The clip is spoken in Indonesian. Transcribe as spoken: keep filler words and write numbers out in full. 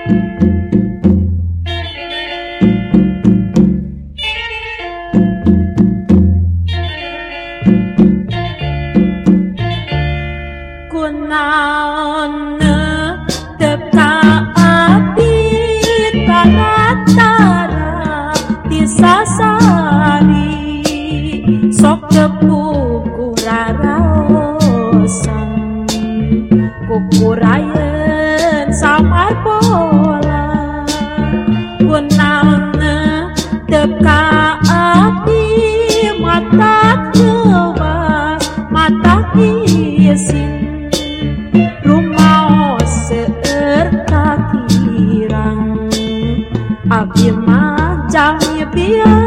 Sok tepuku raraosan kukurayen samar pola kunauna teka api mata kewa mata isin rumah seueur kakirang abdi mah jami biar